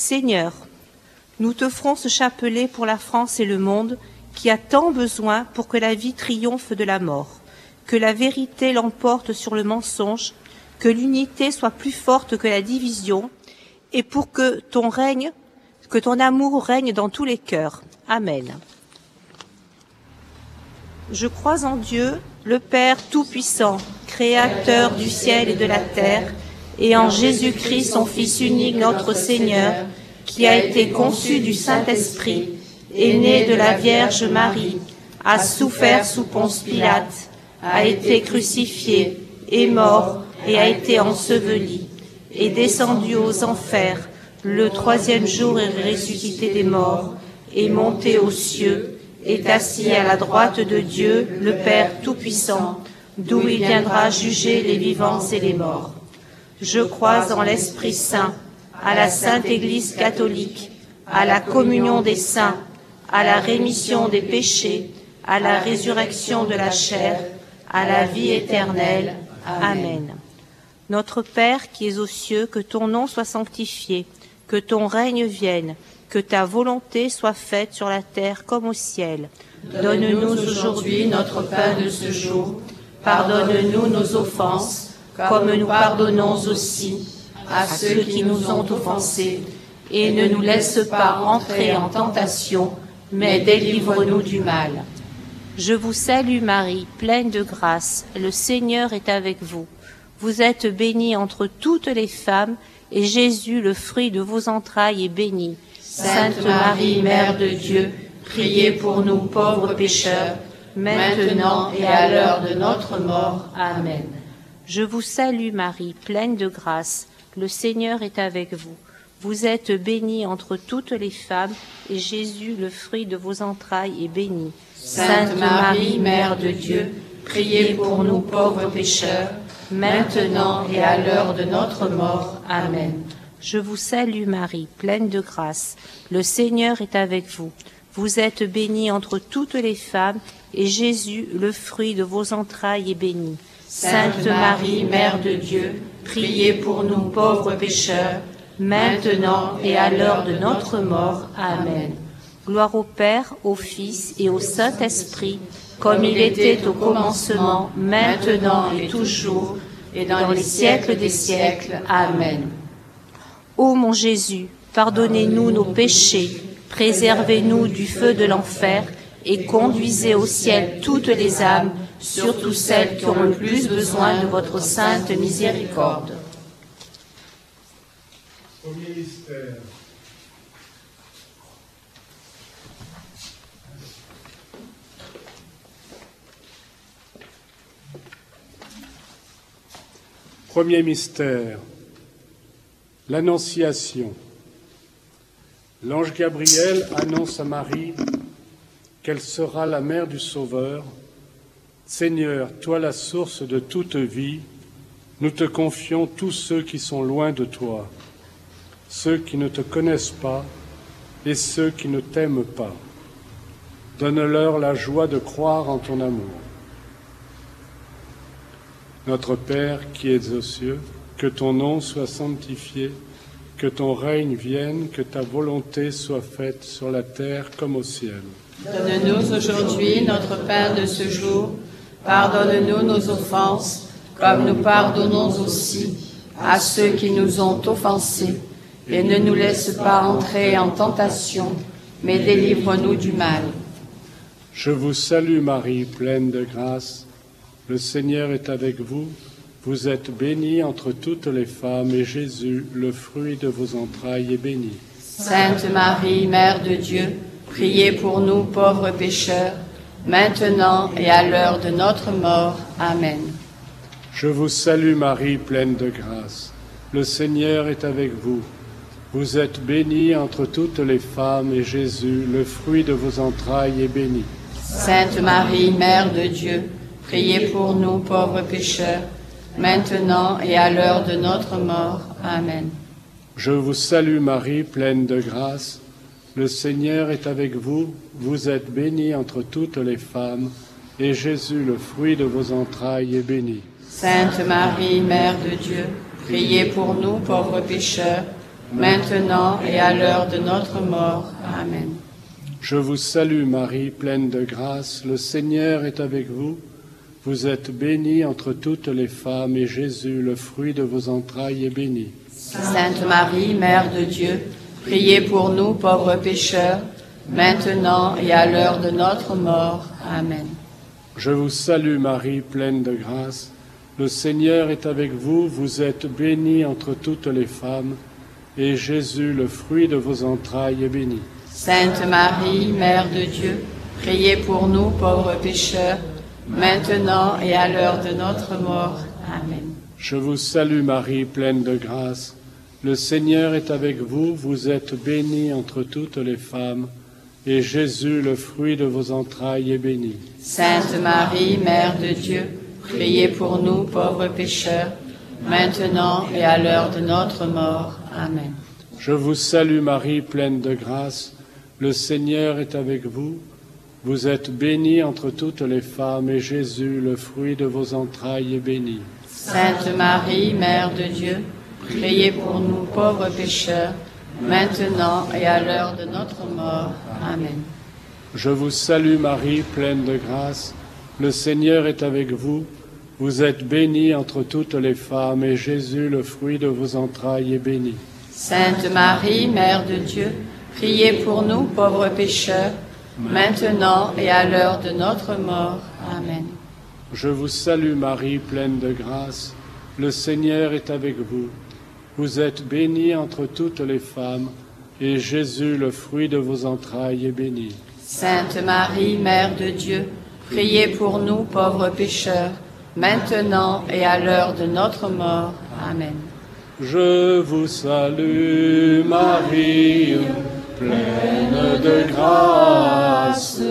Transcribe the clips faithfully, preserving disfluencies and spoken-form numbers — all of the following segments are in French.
Seigneur, nous te ferons ce chapelet pour la France et le monde qui a tant besoin pour que la vie triomphe de la mort, que la vérité l'emporte sur le mensonge, que l'unité soit plus forte que la division, et pour que ton règne, que ton amour règne dans tous les cœurs. Amen. Je crois en Dieu, le Père Tout-Puissant, Créateur du ciel et de la terre, et en Jésus-Christ, son Fils unique, notre Seigneur, qui a été conçu du Saint-Esprit, est né de la Vierge Marie, a souffert sous Ponce Pilate, a été crucifié, est mort et a été enseveli, est descendu aux enfers, le troisième jour est ressuscité des morts, est monté aux cieux, est assis à la droite de Dieu, le Père Tout-Puissant, d'où il viendra juger les vivants et les morts. Je crois en l'Esprit Saint, à la Sainte Église catholique, à la communion des saints, à la rémission des péchés, à la résurrection de la chair, à la vie éternelle. Amen. Notre Père qui es aux cieux, que ton nom soit sanctifié, que ton règne vienne, que ta volonté soit faite sur la terre comme au ciel. Donne-nous aujourd'hui notre pain de ce jour. Pardonne-nous nos offenses, comme nous pardonnons aussi à ceux qui nous ont offensés. Et ne nous laisse pas entrer en tentation, mais délivre-nous du mal. Je vous salue Marie, pleine de grâce, le Seigneur est avec vous. Vous êtes bénie entre toutes les femmes, et Jésus, le fruit de vos entrailles, est béni. Sainte Marie, Mère de Dieu, priez pour nous pauvres pécheurs, maintenant et à l'heure de notre mort. Amen. Je vous salue Marie, pleine de grâce, le Seigneur est avec vous. Vous êtes bénie entre toutes les femmes, et Jésus, le fruit de vos entrailles, est béni. Sainte Marie, Mère de Dieu, priez pour nous pauvres pécheurs, maintenant et à l'heure de notre mort. Amen. Je vous salue Marie, pleine de grâce, le Seigneur est avec vous. Vous êtes bénie entre toutes les femmes, et Jésus, le fruit de vos entrailles, est béni. Sainte Marie, Mère de Dieu, priez pour nous pauvres pécheurs, maintenant et à l'heure de notre mort. Amen. Gloire au Père, au Fils et au Saint-Esprit, comme il était au commencement, maintenant et toujours, et dans les siècles des siècles. Amen. Ô mon Jésus, pardonnez-nous nos péchés, préservez-nous du feu de l'enfer, et conduisez au ciel toutes les âmes, surtout celles qui ont le plus besoin de votre sainte miséricorde. Premier mystère. Premier mystère, l'Annonciation. L'ange Gabriel annonce à Marie qu'elle sera la mère du Sauveur. Seigneur, toi la source de toute vie, nous te confions tous ceux qui sont loin de toi, ceux qui ne te connaissent pas et ceux qui ne t'aiment pas. Donne-leur la joie de croire en ton amour. Notre Père qui es aux cieux, que ton nom soit sanctifié, que ton règne vienne, que ta volonté soit faite sur la terre comme au ciel. Donne-nous aujourd'hui notre pain de ce jour. Pardonne-nous nos offenses, comme nous pardonnons aussi à ceux qui nous ont offensés. Et ne nous laisse pas entrer en tentation, mais délivre-nous du mal. Je vous salue Marie, pleine de grâce. Le Seigneur est avec vous. Vous êtes bénie entre toutes les femmes, et Jésus, le fruit de vos entrailles, est béni. Sainte Marie, Mère de Dieu, priez pour nous pauvres pécheurs, maintenant et à l'heure de notre mort. Amen. Je vous salue Marie, pleine de grâce. Le Seigneur est avec vous. Vous êtes bénie entre toutes les femmes, et Jésus, le fruit de vos entrailles, est béni. Sainte Marie, Mère de Dieu, priez pour nous pauvres pécheurs, maintenant et à l'heure de notre mort. Amen. Je vous salue Marie, pleine de grâce. Le Seigneur est avec vous. Vous êtes bénie entre toutes les femmes, et Jésus, le fruit de vos entrailles, est béni. Sainte Marie, Mère de Dieu, priez pour nous pauvres pécheurs, maintenant et à l'heure de notre mort. Amen. Je vous salue Marie, pleine de grâce, le Seigneur est avec vous. Vous êtes bénie entre toutes les femmes, et Jésus, le fruit de vos entrailles, est béni. Sainte Marie, Mère de Dieu, priez pour nous pauvres pécheurs, maintenant et à l'heure de notre mort. Amen. Je vous salue Marie, pleine de grâce, le Seigneur est avec vous. Vous êtes bénie entre toutes les femmes, et Jésus, le fruit de vos entrailles, est béni. Sainte Marie, Mère de Dieu, priez pour nous pauvres pécheurs, maintenant et à l'heure de notre mort. Amen. Je vous salue Marie, pleine de grâce, le Seigneur est avec vous. Vous êtes bénie entre toutes les femmes, et Jésus, le fruit de vos entrailles, est béni. Sainte Marie, Mère de Dieu, priez pour nous pauvres pécheurs, maintenant et à l'heure de notre mort. Amen. Je vous salue Marie, pleine de grâce, le Seigneur est avec vous. Vous êtes bénie entre toutes les femmes, et Jésus, le fruit de vos entrailles, est béni. Sainte Marie, Mère de Dieu, priez pour nous pauvres pécheurs, maintenant et à l'heure de notre mort. Amen. Je vous salue Marie, pleine de grâce, le Seigneur est avec vous. Vous êtes bénie entre toutes les femmes, et Jésus, le fruit de vos entrailles, est béni. Sainte Marie, Mère de Dieu, priez pour nous pauvres pécheurs, maintenant et à l'heure de notre mort. Amen. Je vous salue Marie, pleine de grâce, le Seigneur est avec vous. Vous êtes bénie entre toutes les femmes, et Jésus, le fruit de vos entrailles, est béni. Sainte Marie, Mère de Dieu, priez pour nous pauvres pécheurs, maintenant et à l'heure de notre mort. Amen. Je vous salue Marie, pleine de grâce,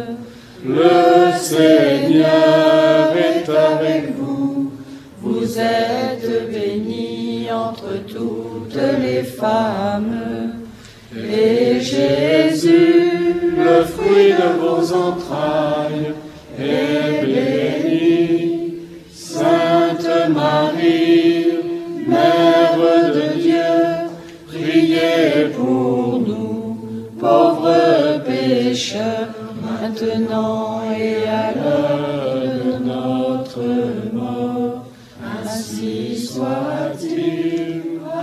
le Seigneur est avec vous. Vous êtes bénie entre toutes les femmes, et Jésus, le fruit de vos entrailles, est béni. Sainte Marie, Mère de Dieu, priez pour nous, pauvres pécheurs, maintenant et à l'heure de notre mort. Ainsi soit-il.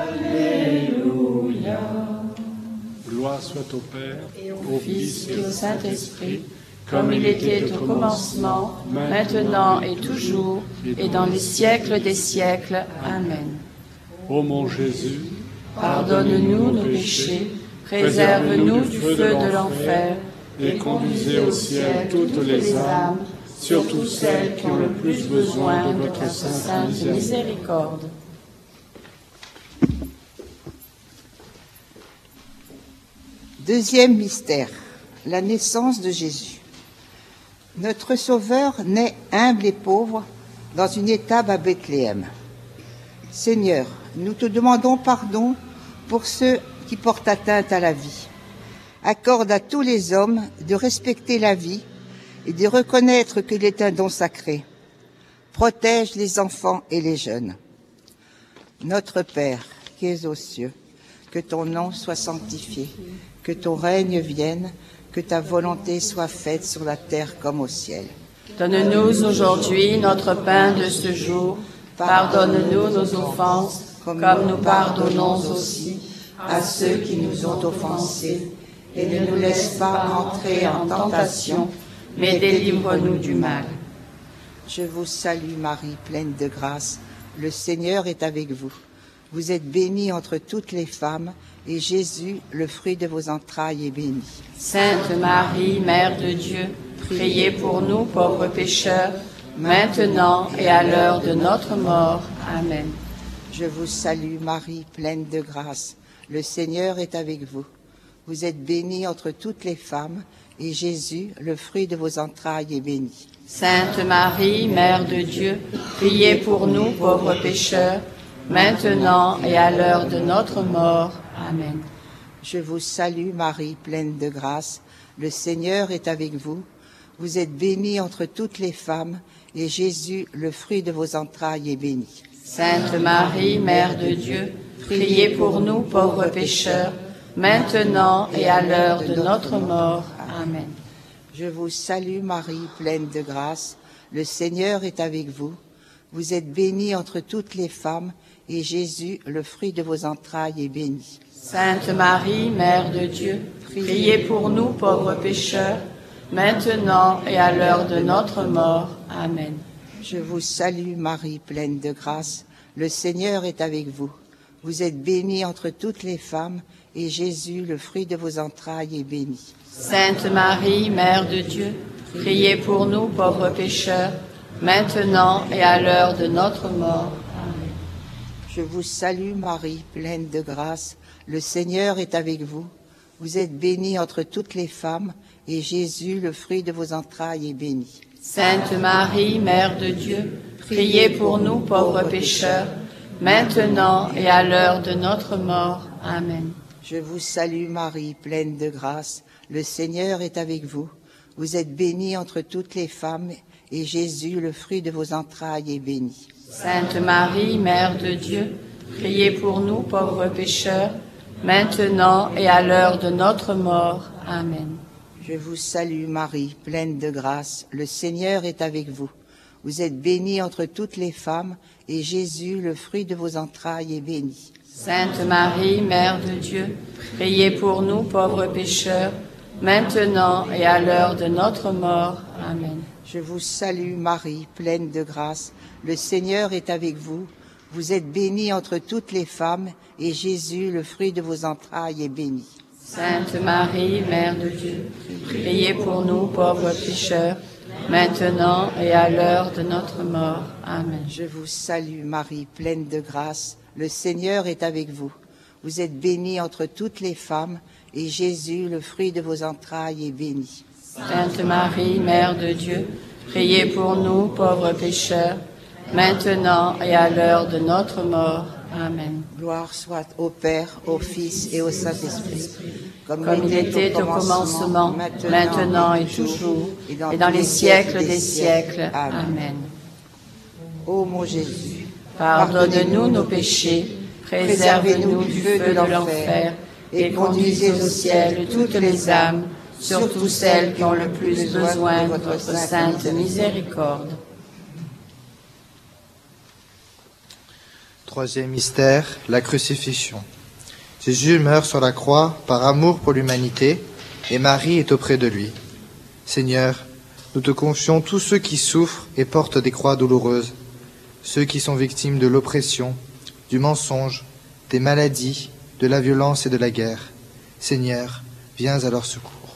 Alléluia. Gloire soit au Père, au Fils et au Saint-Esprit, comme il était au commencement, maintenant et toujours, et dans les siècles des siècles. Amen. Ô mon Jésus, pardonne-nous nos péchés, préserve-nous du feu de l'enfer, et conduisez au ciel toutes les âmes, surtout celles qui ont le plus besoin de votre sainte miséricorde. Deuxième mystère, la naissance de Jésus. Notre Sauveur naît humble et pauvre dans une étable à Bethléem. Seigneur, nous te demandons pardon pour ceux qui portent atteinte à la vie. Accorde à tous les hommes de respecter la vie et de reconnaître qu'il est un don sacré. Protège les enfants et les jeunes. Notre Père, qui es aux cieux, que ton nom soit sanctifié, que ton règne vienne, que ta volonté soit faite sur la terre comme au ciel. Donne-nous aujourd'hui notre pain de ce jour. Pardonne-nous nos offenses, comme nous pardonnons aussi à ceux qui nous ont offensés. Et ne nous laisse pas entrer en tentation, mais délivre-nous du mal. Je vous salue Marie, pleine de grâce. Le Seigneur est avec vous. Vous êtes bénie entre toutes les femmes, et Jésus, le fruit de vos entrailles, est béni. Sainte Marie, Mère de Dieu, priez pour nous pauvres pécheurs, maintenant et à l'heure de notre mort. Amen. Je vous salue Marie, pleine de grâce. Le Seigneur est avec vous. Vous êtes bénie entre toutes les femmes, et Jésus, le fruit de vos entrailles, est béni. Sainte Marie, Mère de Dieu, priez pour nous pauvres pécheurs, maintenant et à l'heure de notre mort. Amen. Je vous salue Marie, pleine de grâce. Le Seigneur est avec vous. Vous êtes bénie entre toutes les femmes, et Jésus, le fruit de vos entrailles, est béni. Sainte Marie, Mère de Dieu, priez pour nous pauvres pécheurs, maintenant et à l'heure de notre mort. Amen. Je vous salue Marie, pleine de grâce, le Seigneur est avec vous. Vous êtes bénie entre toutes les femmes, et Jésus, le fruit de vos entrailles, est béni. Sainte Marie, Mère de Dieu, priez pour nous pauvres pécheurs, maintenant et à l'heure de notre mort. Amen. Je vous salue Marie, pleine de grâce, le Seigneur est avec vous. Vous êtes bénie entre toutes les femmes, et Jésus, le fruit de vos entrailles, est béni. Sainte Marie, Mère de Dieu, priez pour nous pauvres pécheurs, maintenant et à l'heure de notre mort. Amen. Je vous salue Marie, pleine de grâce, le Seigneur est avec vous. Vous êtes bénie entre toutes les femmes, et Jésus, le fruit de vos entrailles, est béni. Sainte Marie, Mère de Dieu, priez pour nous pauvres pécheurs, maintenant et à l'heure de notre mort. Amen. Je vous salue Marie, pleine de grâce, le Seigneur est avec vous. Vous êtes bénie entre toutes les femmes, et Jésus, le fruit de vos entrailles, est béni. Sainte Marie, Mère de Dieu, priez pour nous pauvres pécheurs, maintenant et à l'heure de notre mort. Amen. Je vous salue Marie, pleine de grâce, le Seigneur est avec vous. Vous êtes bénie entre toutes les femmes, et Jésus, le fruit de vos entrailles, est béni. Sainte Marie, Mère de Dieu, priez pour nous pauvres pécheurs, maintenant et à l'heure de notre mort. Amen. Je vous salue Marie, pleine de grâce, le Seigneur est avec vous. Vous êtes bénie entre toutes les femmes, et Jésus, le fruit de vos entrailles, est béni. Sainte Marie, Mère de Dieu, priez pour nous pauvres pécheurs, maintenant et à l'heure de notre mort. Amen. Je vous salue Marie, pleine de grâce, le Seigneur est avec vous. Vous êtes bénie entre toutes les femmes, et Jésus, le fruit de vos entrailles, est béni. Sainte Marie, Mère de Dieu, priez pour nous pauvres pécheurs, maintenant et à l'heure de notre mort. Amen. Gloire soit au Père, au Fils et au Saint-Esprit, comme, comme il était au commencement, maintenant, maintenant et toujours, et dans, et dans les siècles des siècles. Amen. Ô mon Jésus, pardonne-nous nos péchés, préservez-nous du feu de l'enfer, et conduisez au ciel toutes les âmes, surtout celles qui ont le plus besoin de votre sainte miséricorde. Troisième mystère, la crucifixion. Jésus meurt sur la croix par amour pour l'humanité, et Marie est auprès de lui. Seigneur, nous te confions tous ceux qui souffrent et portent des croix douloureuses, ceux qui sont victimes de l'oppression, du mensonge, des maladies, de la violence et de la guerre. Seigneur, viens à leur secours.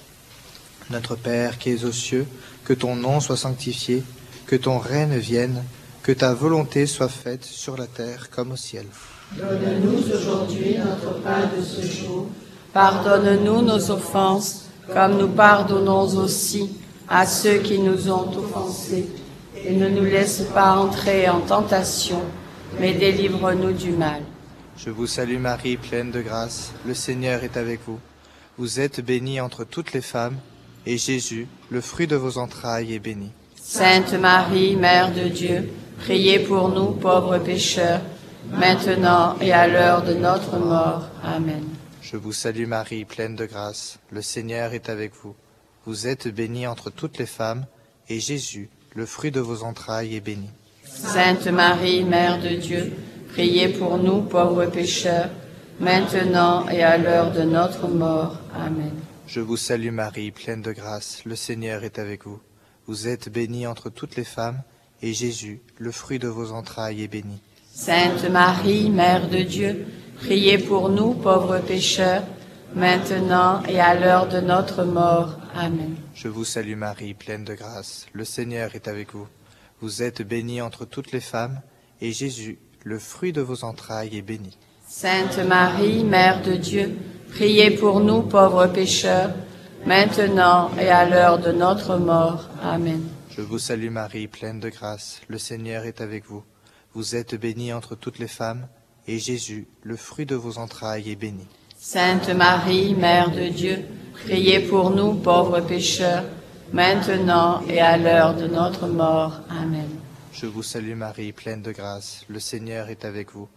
Notre Père qui es aux cieux, que ton nom soit sanctifié, que ton règne vienne, que ta volonté soit faite sur la terre comme au ciel. Donne-nous aujourd'hui notre pain de ce jour. Pardonne-nous nos offenses, comme nous pardonnons aussi à ceux qui nous ont offensés. Et ne nous laisse pas entrer en tentation, mais délivre-nous du mal. Je vous salue Marie, pleine de grâce, le Seigneur est avec vous. Vous êtes bénie entre toutes les femmes, et Jésus, le fruit de vos entrailles, est béni. Sainte Marie, Mère de Dieu, priez pour nous pauvres pécheurs, maintenant et à l'heure de notre mort. Amen. Je vous salue Marie, pleine de grâce, le Seigneur est avec vous. Vous êtes bénie entre toutes les femmes, et Jésus, le fruit de vos entrailles, est béni. Sainte Marie, Mère de Dieu, priez pour nous pauvres pécheurs, maintenant et à l'heure de notre mort. Amen. Je vous salue Marie, pleine de grâce, le Seigneur est avec vous. Vous êtes bénie entre toutes les femmes, et Jésus, le fruit de vos entrailles, est béni. Sainte Marie, Mère de Dieu, priez pour nous pauvres pécheurs, maintenant et à l'heure de notre mort. Amen. Je vous salue Marie, pleine de grâce, le Seigneur est avec vous. Vous êtes bénie entre toutes les femmes, et Jésus, le fruit de vos entrailles, est béni. Sainte Marie, Mère de Dieu, priez pour nous pauvres pécheurs, maintenant et à l'heure de notre mort. Amen. Je vous salue Marie, pleine de grâce, le Seigneur est avec vous. Vous êtes bénie entre toutes les femmes, et Jésus, le fruit de vos entrailles, est béni. Sainte Marie, Mère de Dieu, priez pour nous pauvres pécheurs, maintenant et à l'heure de notre mort. Amen. Je vous salue Marie, pleine de grâce, le Seigneur est avec vous.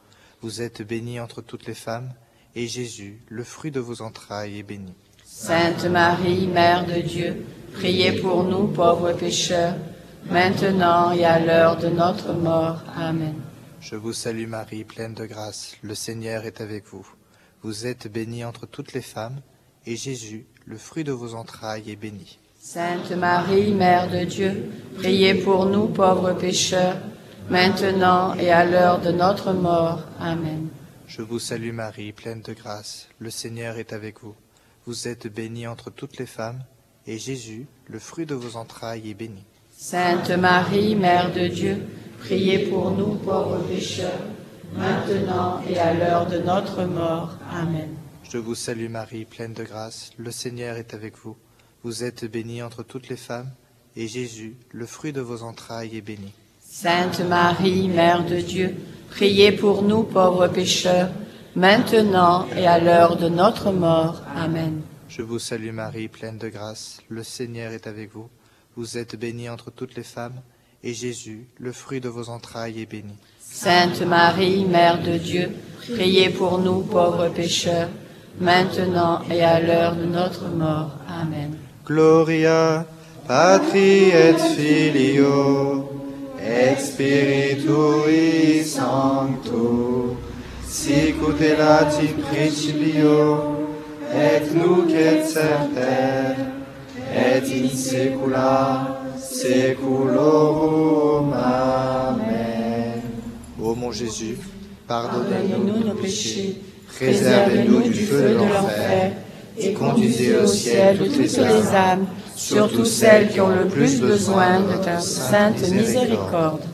Vous êtes bénie entre toutes les femmes, et Jésus, le fruit de vos entrailles, est béni. Sainte Marie, Mère de Dieu, priez pour nous pauvres pécheurs, maintenant et à l'heure de notre mort. Amen. Je vous salue Marie, pleine de grâce, le Seigneur est avec vous. Vous êtes bénie entre toutes les femmes, et Jésus, le fruit de vos entrailles, est béni. Sainte Marie, Mère de Dieu, priez pour nous pauvres pécheurs, maintenant et à l'heure de notre mort. Amen. Je vous salue Marie, pleine de grâce, le Seigneur est avec vous. Vous êtes bénie entre toutes les femmes, et Jésus, le fruit de vos entrailles, est béni. Sainte Marie, Mère de Dieu, priez pour nous pauvres pécheurs, maintenant et à l'heure de notre mort. Amen. Je vous salue Marie, pleine de grâce, le Seigneur est avec vous. Vous êtes bénie entre toutes les femmes, et Jésus, le fruit de vos entrailles, est béni. Sainte Marie, Mère de Dieu, priez pour nous pauvres pécheurs, maintenant et à l'heure de notre mort. Amen. Je vous salue Marie, pleine de grâce, le Seigneur est avec vous. Vous êtes bénie entre toutes les femmes, et Jésus, le fruit de vos entrailles, est béni. Sainte Marie, Mère de Dieu, priez pour nous pauvres pécheurs, maintenant et à l'heure de notre mort. Amen. Gloria Patri et Filio et Spiritui Sancto, sic ut erat in principio, et nunc et semper, et in saecula saeculorum. Amen. Ô mon Jésus, pardonnez-nous nos péchés, préservez-nous du feu de l'enfer, et conduisez au ciel toutes les âmes, surtout celles qui ont le plus besoin de ta sainte miséricorde.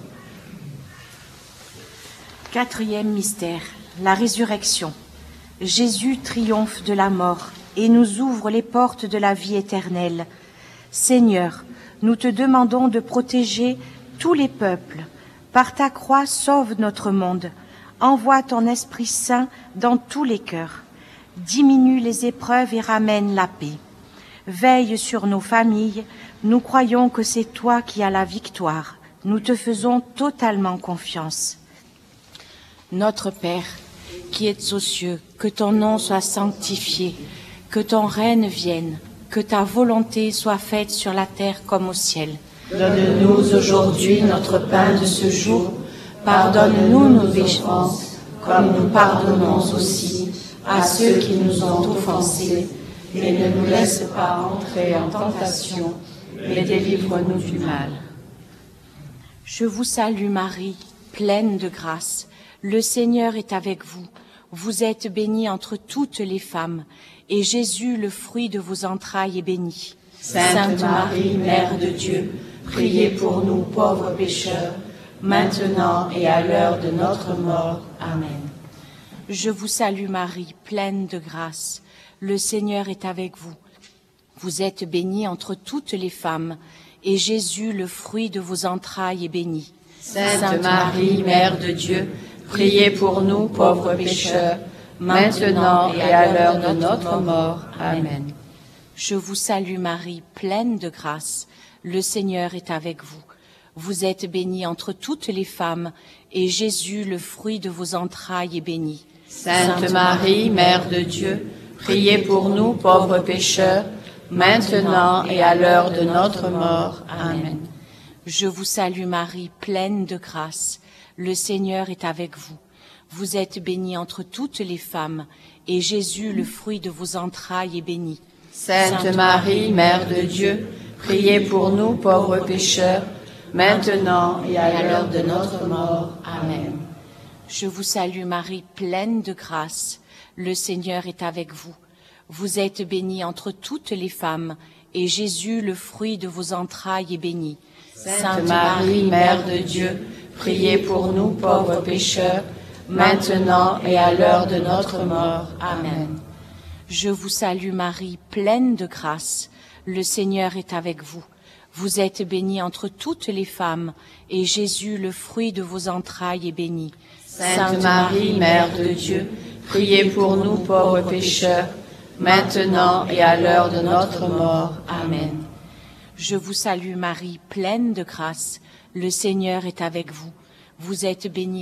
Quatrième mystère, la résurrection. Jésus triomphe de la mort et nous ouvre les portes de la vie éternelle. Seigneur, nous te demandons de protéger tous les peuples. Par ta croix, sauve notre monde. Envoie ton Esprit Saint dans tous les cœurs. Diminue les épreuves et ramène la paix. Veille sur nos familles. Nous croyons que c'est toi qui as la victoire. Nous te faisons totalement confiance. Notre Père, qui es aux cieux, que ton nom soit sanctifié, que ton règne vienne, que ta volonté soit faite sur la terre comme au ciel. Donne-nous aujourd'hui notre pain de ce jour. Pardonne-nous nos offenses, comme nous pardonnons aussi à ceux qui nous ont offensés. Et ne nous laisse pas entrer en tentation, mais délivre-nous du mal. Je vous salue Marie, pleine de grâce. Le Seigneur est avec vous. Vous êtes bénie entre toutes les femmes, et Jésus, le fruit de vos entrailles, est béni. Sainte Marie, Mère de Dieu, priez pour nous pauvres pécheurs, maintenant et à l'heure de notre mort. Amen. Je vous salue Marie, pleine de grâce. Le Seigneur est avec vous. Vous êtes bénie entre toutes les femmes, et Jésus, le fruit de vos entrailles, est béni. Sainte Marie, Mère de Dieu, priez pour nous pauvres pécheurs, maintenant et à l'heure de notre mort. Amen. Je vous salue Marie, pleine de grâce. Le Seigneur est avec vous. Vous êtes bénie entre toutes les femmes, et Jésus, le fruit de vos entrailles, est béni. Sainte Marie, Mère de Dieu, priez pour nous pauvres pécheurs, maintenant et à l'heure de notre mort. Amen. Je vous salue Marie, pleine de grâce. Le Seigneur est avec vous. Vous êtes bénie entre toutes les femmes, et Jésus, le fruit de vos entrailles, est béni. Sainte Marie, Mère de Dieu, priez pour nous pauvres pécheurs, maintenant et à l'heure de notre mort. Amen. Je vous salue Marie, pleine de grâce. Le Seigneur est avec vous. Vous êtes bénie entre toutes les femmes, et Jésus, le fruit de vos entrailles, est béni. Sainte Marie, Mère de Dieu, priez pour nous pauvres pécheurs, maintenant et à l'heure de notre mort. Amen. Je vous salue Marie, pleine de grâce. Le Seigneur est avec vous. Vous êtes bénie entre toutes les femmes, et Jésus, le fruit de vos entrailles, est béni. Sainte Marie, Mère de Dieu, priez pour nous pauvres pécheurs, maintenant et à l'heure de notre mort. Amen. Je vous salue Marie, pleine de grâce. Le Seigneur est avec vous. Vous êtes bénie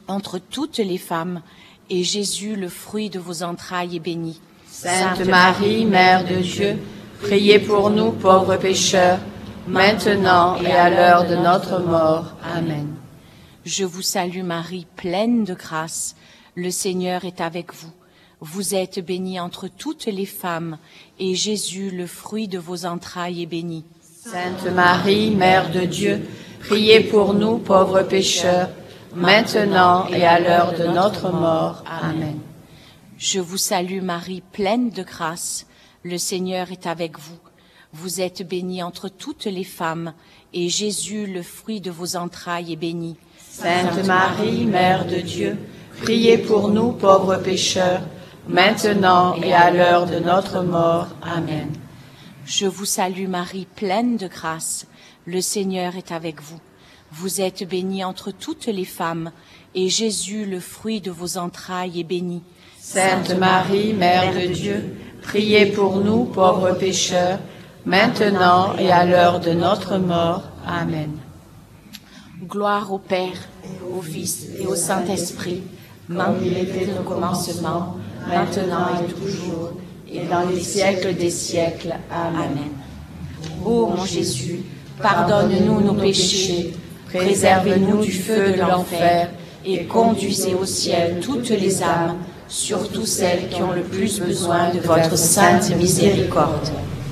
entre toutes les femmes, et Jésus, le fruit de vos entrailles, est béni. Sainte Marie, Mère de Dieu, priez pour nous pauvres pécheurs, maintenant et à l'heure de notre mort. Amen. Je vous salue Marie, pleine de grâce. Le Seigneur est avec vous. Vous êtes bénie entre toutes les femmes, et Jésus, le fruit de vos entrailles, est béni. Sainte Marie, Mère de Dieu, priez pour nous pauvres pécheurs, maintenant et à l'heure de notre mort. Amen. Je vous salue Marie, pleine de grâce. Le Seigneur est avec vous. Vous êtes bénie entre toutes les femmes, et Jésus, le fruit de vos entrailles, est béni. Sainte Marie, Mère de Dieu, priez pour nous pauvres pécheurs, maintenant et à l'heure de notre mort. Amen. Je vous salue Marie, pleine de grâce. Le Seigneur est avec vous. Vous êtes bénie entre toutes les femmes, et Jésus, le fruit de vos entrailles, est béni. Sainte Marie, Mère de Dieu, priez pour nous pauvres pécheurs, maintenant et à l'heure de notre mort. Amen. Gloire au Père, au Fils et au Saint-Esprit, comme il était au commencement, maintenant et toujours, et dans les siècles des siècles. Amen. Ô mon Jésus, pardonne-nous nos péchés, préservez-nous du feu de l'enfer, et conduisez au ciel toutes les âmes, surtout celles qui ont le plus besoin de votre sainte miséricorde.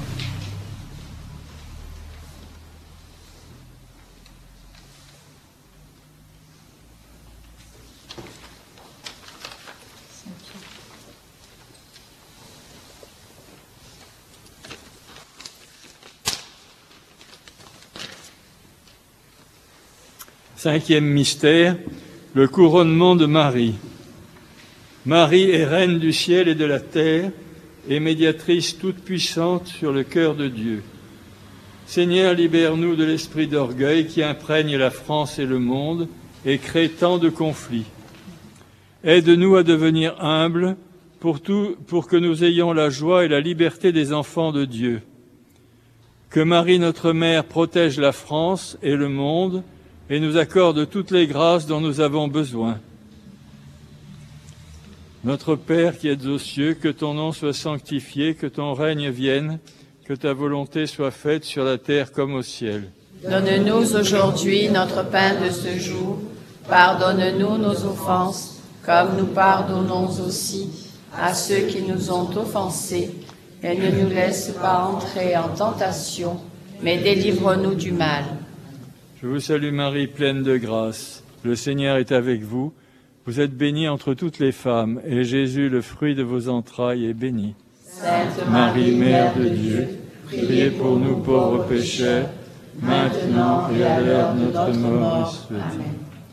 Cinquième mystère, le couronnement de Marie. Marie est reine du ciel et de la terre et médiatrice toute puissante sur le cœur de Dieu. Seigneur, libère-nous de l'esprit d'orgueil qui imprègne la France et le monde et crée tant de conflits. Aide-nous à devenir humbles pour, tout, pour que nous ayons la joie et la liberté des enfants de Dieu. Que Marie, notre Mère, protège la France et le monde et nous accorde toutes les grâces dont nous avons besoin. Notre Père qui êtes aux cieux, que ton nom soit sanctifié, que ton règne vienne, que ta volonté soit faite sur la terre comme au ciel. Donne-nous aujourd'hui notre pain de ce jour. Pardonne-nous nos offenses, comme nous pardonnons aussi à ceux qui nous ont offensés. Et ne nous laisse pas entrer en tentation, mais délivre-nous du mal. Je vous salue Marie, pleine de grâce. Le Seigneur est avec vous. Vous êtes bénie entre toutes les femmes, et Jésus, le fruit de vos entrailles, est béni. Sainte Marie, Mère de Dieu, priez pour nous pauvres pécheurs, maintenant et à l'heure de notre mort. Amen.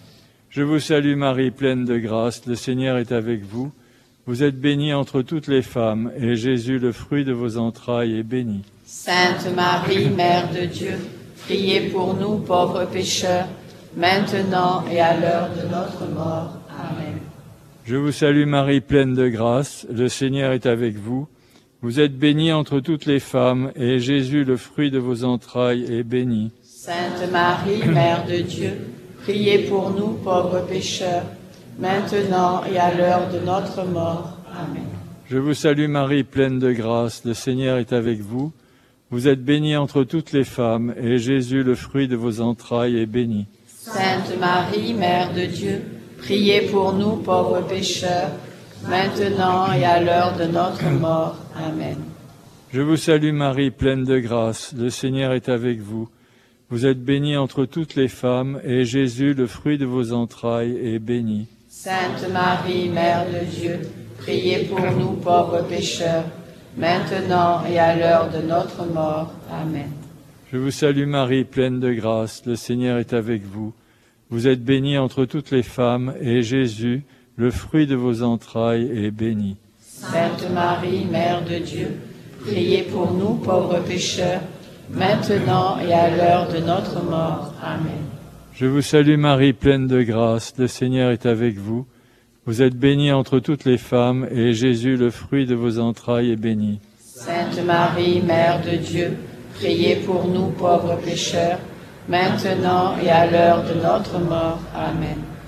Je vous salue Marie, pleine de grâce. Le Seigneur est avec vous. Vous êtes bénie entre toutes les femmes, et Jésus, le fruit de vos entrailles, est béni. Sainte Marie, Mère de Dieu, priez pour nous pauvres pécheurs, maintenant et à l'heure de notre mort. Amen. Je vous salue Marie, pleine de grâce. Le Seigneur est avec vous. Vous êtes bénie entre toutes les femmes, et Jésus, le fruit de vos entrailles, est béni. Sainte Marie, Mère de Dieu, priez pour nous pauvres pécheurs, maintenant et à l'heure de notre mort. Amen. Je vous salue Marie, pleine de grâce. Le Seigneur est avec vous. Vous êtes bénie entre toutes les femmes, et Jésus, le fruit de vos entrailles, est béni. Sainte Marie, Mère de Dieu, priez pour nous pauvres pécheurs, maintenant et à l'heure de notre mort. Amen. Je vous salue Marie, pleine de grâce. Le Seigneur est avec vous. Vous êtes bénie entre toutes les femmes, et Jésus, le fruit de vos entrailles, est béni. Sainte Marie, Mère de Dieu, priez pour nous pauvres pécheurs, maintenant et à l'heure de notre mort. Amen. Je vous salue Marie, pleine de grâce. Le Seigneur est avec vous. Vous êtes bénie entre toutes les femmes, et Jésus, le fruit de vos entrailles, est béni. Sainte Marie, Mère de Dieu, priez pour nous pauvres pécheurs, maintenant et à l'heure de notre mort. Amen. Je vous salue Marie, pleine de grâce. Le Seigneur est avec vous. Vous êtes bénie entre toutes les femmes, et Jésus, le fruit de vos entrailles, est béni. Sainte Marie, Mère de Dieu, priez pour nous pauvres pécheurs, maintenant et à l'heure de notre mort. Amen.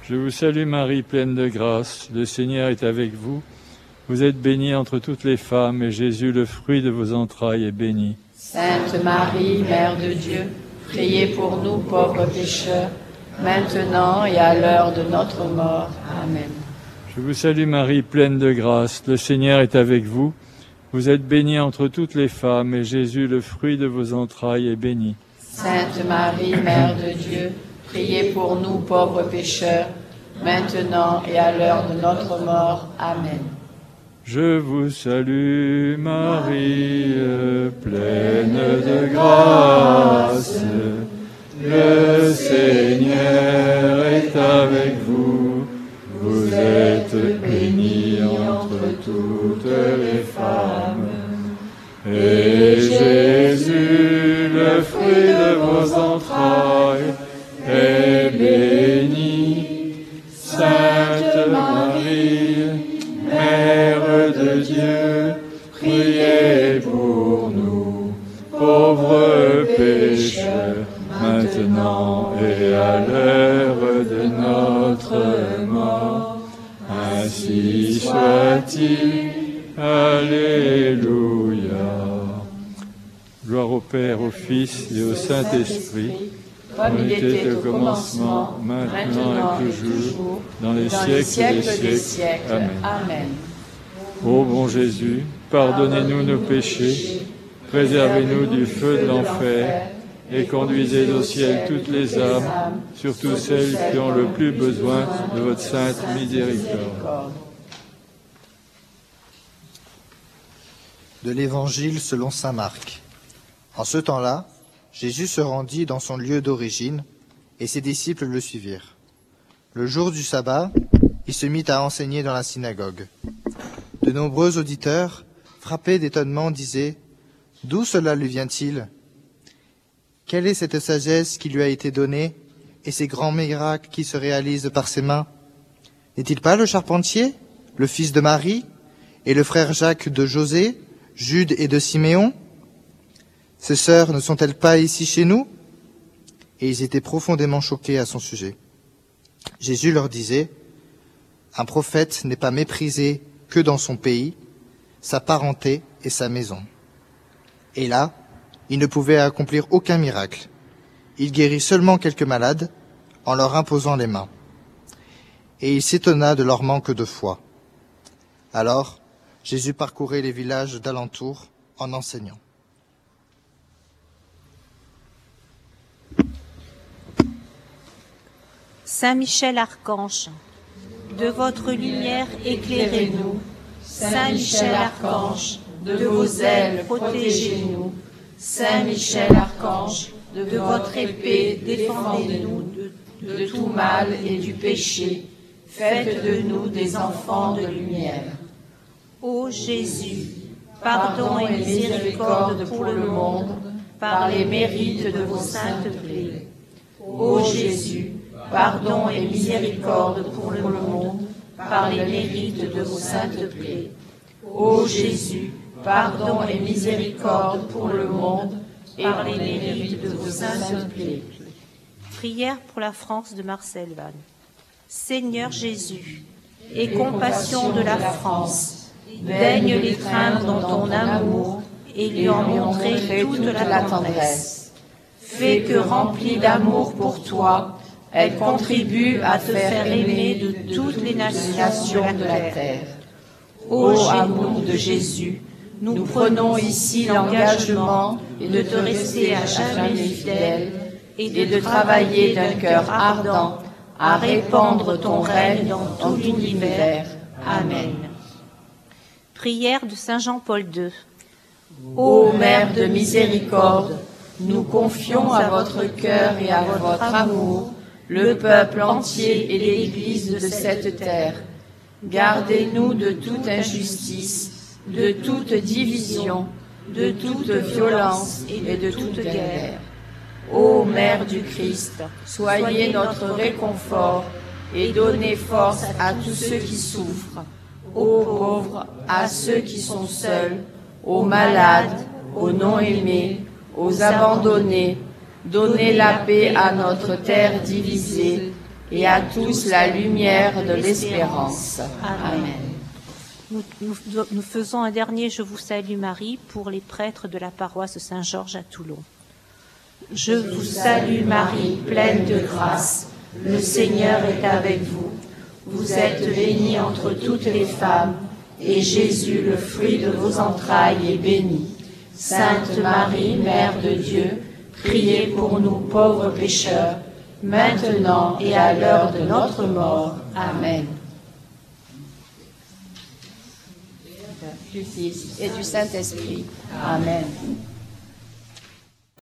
Je vous salue Marie, pleine de grâce, le Seigneur est avec vous. Vous êtes bénie entre toutes les femmes, et Jésus, le fruit de vos entrailles, est béni. Sainte Marie, Mère de Dieu, priez pour nous pauvres pécheurs, maintenant et à l'heure de notre mort. Amen. Je vous salue Marie, pleine de grâce, le Seigneur est avec vous. Vous êtes bénie entre toutes les femmes, et Jésus, le fruit de vos entrailles, est béni. Sainte Marie, Mère de Dieu, priez pour nous pauvres pécheurs, maintenant et à l'heure de notre mort. Amen. Je vous salue Marie, pleine de grâce, le Seigneur est avec vous. Vous êtes bénie entre toutes les femmes, et Jésus, le fruit de vos entrailles, est béni. Sainte Marie, Mère de Dieu, priez pour nous, pauvres pécheurs, maintenant et à l'heure de notre mort. Ainsi soit-il. Alléluia. Gloire au Père, au Fils et au Saint-Esprit, comme il était au commencement, maintenant et toujours, dans les siècles des siècles. Amen. Amen. Ô bon Jésus, pardonnez-nous nos péchés, préservez-nous du feu de l'enfer, et conduisez au ciel toutes les âmes, surtout celles qui ont le plus besoin de votre sainte miséricorde. De l'Évangile selon saint Marc. En ce temps-là, Jésus se rendit dans son lieu d'origine, et ses disciples le suivirent. Le jour du sabbat, il se mit à enseigner dans la synagogue. De nombreux auditeurs, frappés d'étonnement, disaient « D'où cela lui vient-il ? Quelle est cette sagesse qui lui a été donnée et ces grands miracles qui se réalisent par ses mains ? N'est-il pas le charpentier, le fils de Marie, et le frère Jacques de José, Jude et de Siméon ? Ses sœurs ne sont-elles pas ici chez nous ? » Et ils étaient profondément choqués à son sujet. Jésus leur disait « Un prophète n'est pas méprisé que dans son pays, sa parenté et sa maison. » Et là, il ne pouvait accomplir aucun miracle. Il guérit seulement quelques malades en leur imposant les mains. Et il s'étonna de leur manque de foi. Alors, Jésus parcourait les villages d'alentour en enseignant. Saint Michel Archange, de votre lumière éclairez-nous. Saint Michel Archange, de vos ailes protégez-nous. Saint Michel Archange, de votre épée défendez-nous de, de tout mal et du péché. Faites de nous des enfants de lumière. Ô Jésus, pardon et miséricorde pour le monde, par les mérites de vos saintes plaies. Ô Jésus, pardon et miséricorde pour le monde, par les mérites de vos saintes plaies. Ô Jésus, pardon et miséricorde pour le monde, par les mérites de vos saintes plaies. Prière pour la France de Marcel Vann. Seigneur Jésus, aie compassion de la France, daigne l'étreindre dans ton amour et lui en montrer toute la tendresse. Fais que, remplie d'amour pour toi, elle contribue à te faire aimer de toutes les nations de la terre. Ô amour de Jésus, nous prenons ici l'engagement de te rester à jamais fidèle et de travailler d'un cœur ardent à répandre ton règne dans tout l'univers. Amen. Prière de Saint Jean-Paul deux. Ô Mère de miséricorde, nous confions à votre cœur et à votre amour le peuple entier et l'Église de cette terre. Gardez-nous de toute injustice, de toute division, de toute violence et de toute guerre. Ô Mère du Christ, soyez notre réconfort et donnez force à tous ceux qui souffrent, aux pauvres, à ceux qui sont seuls, aux malades, aux non-aimés, aux abandonnés. Donnez la paix à notre terre divisée et à tous la lumière de l'espérance. Amen. Nous, nous, nous faisons un dernier Je vous salue Marie pour les prêtres de la paroisse Saint-Georges à Toulon. Je vous salue Marie, pleine de grâce, le Seigneur est avec vous. Vous êtes bénie entre toutes les femmes, et Jésus, le fruit de vos entrailles, est béni. Sainte Marie, Mère de Dieu, priez pour nous pauvres pécheurs, maintenant et à l'heure de notre mort. Amen. Du Fils et du Saint-Esprit. Amen.